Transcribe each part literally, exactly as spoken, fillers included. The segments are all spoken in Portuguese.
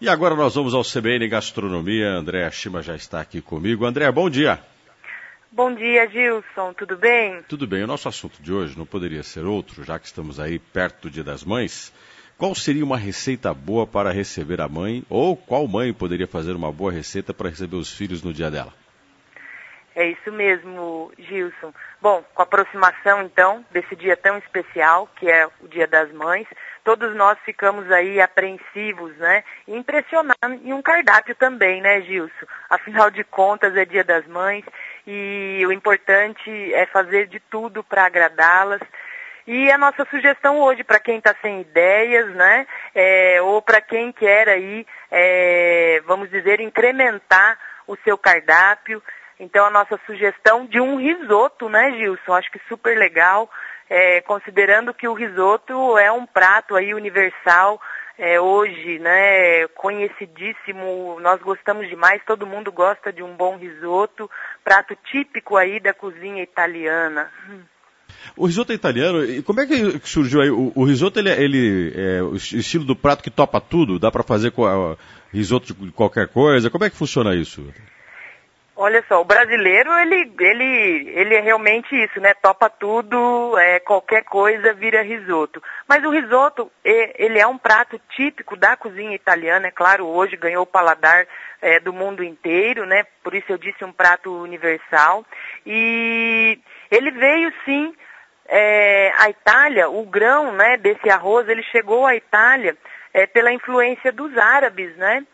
E agora nós vamos ao C B N Gastronomia. Andréa Shima já está aqui comigo. Andréa, bom dia. Bom dia, Gilson. Tudo bem? Tudo bem. O nosso assunto de hoje não poderia ser outro, já que estamos aí perto do Dia das Mães. Qual seria uma receita boa para receber a mãe? Ou qual mãe poderia fazer uma boa receita para receber os filhos no dia dela? É isso mesmo, Gilson. Bom, com a aproximação, então, desse dia tão especial, que é o Dia das Mães, todos nós ficamos aí apreensivos, né? E impressionados em um cardápio também, né, Gilson? Afinal de contas, é Dia das Mães e o importante é fazer de tudo para agradá-las. E a nossa sugestão hoje, para quem está sem ideias, né? É, ou para quem quer aí, é, vamos dizer, incrementar o seu cardápio. Então, a nossa sugestão de um risoto, né, Gilson? Acho que super legal, é, considerando que o risoto é um prato aí universal, é, hoje, né, conhecidíssimo, nós gostamos demais, todo mundo gosta de um bom risoto, prato típico aí da cozinha italiana. O risoto é italiano, e como é que surgiu aí? O, o risoto, ele, ele é o estilo do prato que topa tudo? Dá para fazer com a, risoto de qualquer coisa? Como é que funciona isso? Olha só, o brasileiro, ele, ele, ele é realmente isso, né? Topa tudo, é, qualquer coisa vira risoto. Mas o risoto, ele é um prato típico da cozinha italiana, é claro, hoje ganhou o paladar é, do mundo inteiro, né? Por isso eu disse um prato universal. E ele veio, sim, é, a Itália, o grão, né, desse arroz, ele chegou à Itália é, pela influência dos árabes, né?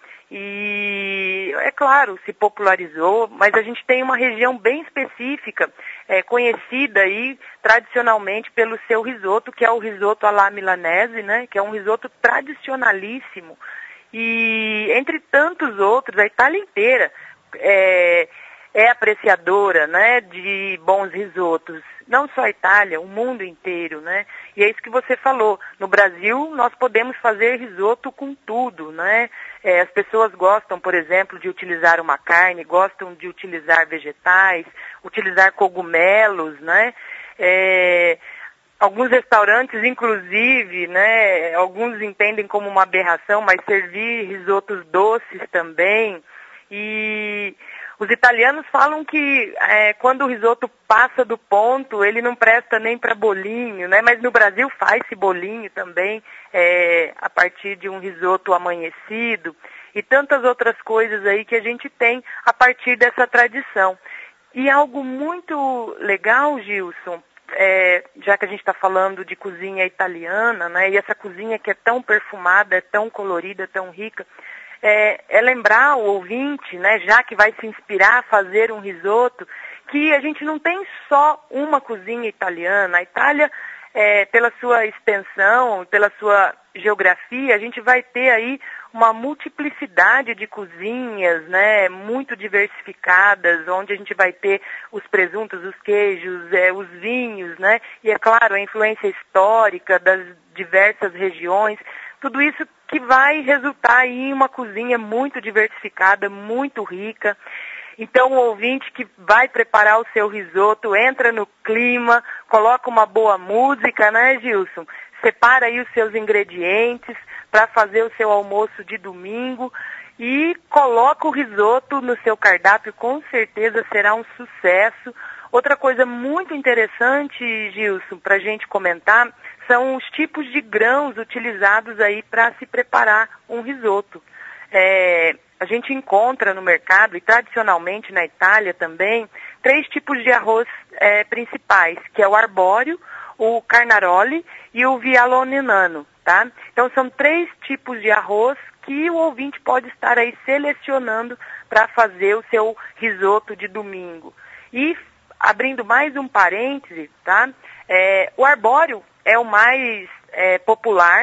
E, é claro, se popularizou, mas a gente tem uma região bem específica, é, conhecida aí tradicionalmente pelo seu risoto, que é o risoto alla milanese, né, que é um risoto tradicionalíssimo. E, entre tantos outros, a Itália inteira é, é apreciadora, né, de bons risotos. Não só a Itália, o mundo inteiro, né? E é isso que você falou. No Brasil, nós podemos fazer risoto com tudo, né? É, as pessoas gostam, por exemplo, de utilizar uma carne, gostam de utilizar vegetais, utilizar cogumelos, né? É, alguns restaurantes, inclusive, né? Alguns entendem como uma aberração, mas servir risotos doces também. E os italianos falam que é, quando o risoto passa do ponto, ele não presta nem para bolinho, né? Mas no Brasil faz-se bolinho também, é, a partir de um risoto amanhecido e tantas outras coisas aí que a gente tem a partir dessa tradição. E algo muito legal, Gilson, é, já que a gente está falando de cozinha italiana, né? E essa cozinha que é tão perfumada, é tão colorida, tão rica, É, é lembrar o ouvinte, né, já que vai se inspirar a fazer um risoto, que a gente não tem só uma cozinha italiana. A Itália, é, pela sua extensão, pela sua geografia, a gente vai ter aí uma multiplicidade de cozinhas, né, muito diversificadas, onde a gente vai ter os presuntos, os queijos, é, os vinhos, né, e é claro, a influência histórica das diversas regiões. Tudo isso que vai resultar em uma cozinha muito diversificada, muito rica. Então, o ouvinte que vai preparar o seu risoto, entra no clima, coloca uma boa música, né, Gilson? Separa aí os seus ingredientes para fazer o seu almoço de domingo e coloca o risoto no seu cardápio, com certeza será um sucesso. Outra coisa muito interessante, Gilson, para a gente comentar, são os tipos de grãos utilizados aí para se preparar um risoto. É, a gente encontra no mercado, e tradicionalmente na Itália também, três tipos de arroz é, principais, que é o arbóreo, o carnaroli e o vialonenano, tá? Então são três tipos de arroz que o ouvinte pode estar aí selecionando para fazer o seu risoto de domingo. E abrindo mais um parêntese, tá? É, o arbóreo é o mais é, popular,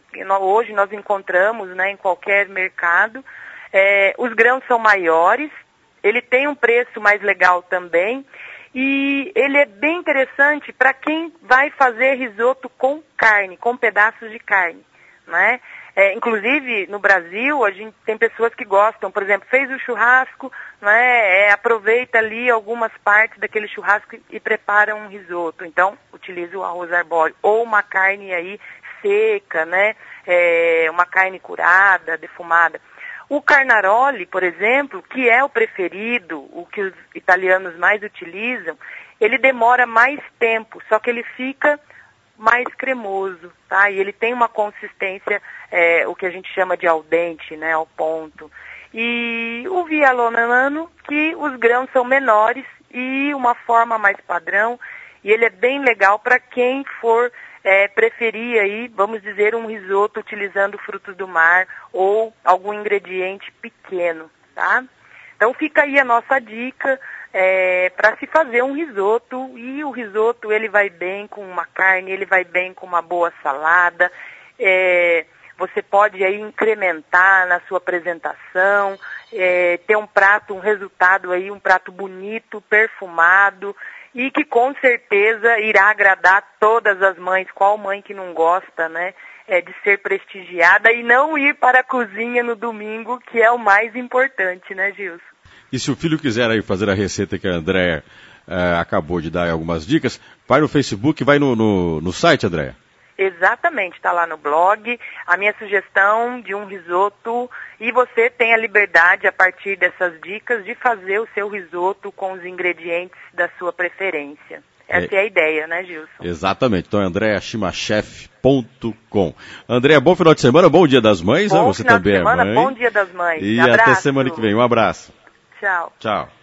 hoje nós encontramos, né, em qualquer mercado. É, os grãos são maiores, ele tem um preço mais legal também, e ele é bem interessante para quem vai fazer risoto com carne, com pedaços de carne, né? É, inclusive, no Brasil, a gente tem pessoas que gostam, por exemplo, fez o churrasco, né, é, aproveita ali algumas partes daquele churrasco e prepara um risoto. Então, utiliza o arroz arbóreo ou uma carne aí seca, né? É, uma carne curada, defumada. O carnaroli, por exemplo, que é o preferido, o que os italianos mais utilizam, ele demora mais tempo, só que ele fica mais cremoso, tá? E ele tem uma consistência, é, o que a gente chama de al dente, né, ao ponto. E o vialonano, que os grãos são menores e uma forma mais padrão, e ele é bem legal para quem for é, preferir aí, vamos dizer, um risoto utilizando frutos do mar ou algum ingrediente pequeno, tá? Então fica aí a nossa dica é, para se fazer um risoto, e o risoto ele vai bem com uma carne, ele vai bem com uma boa salada, é, você pode aí incrementar na sua apresentação, é, ter um prato, um resultado aí, um prato bonito, perfumado, e que com certeza irá agradar todas as mães. Qual mãe que não gosta, né, é, de ser prestigiada e não ir para a cozinha no domingo, que é o mais importante, né, Gilson? E se o filho quiser aí fazer a receita que a Andréia eh, acabou de dar algumas dicas, vai no Facebook, vai no, no, no site, Andréia? Exatamente, está lá no blog, a minha sugestão de um risoto, e você tem a liberdade, a partir dessas dicas, de fazer o seu risoto com os ingredientes da sua preferência. Essa é, é a ideia, né, Gilson? Exatamente, então é andrea chimachef ponto com. Andréia, bom final de semana, bom Dia das Mães, bom né? Você final também de semana, é mãe. Bom Dia das Mães. E abraço. Até semana que vem, um abraço. Tchau. Tchau.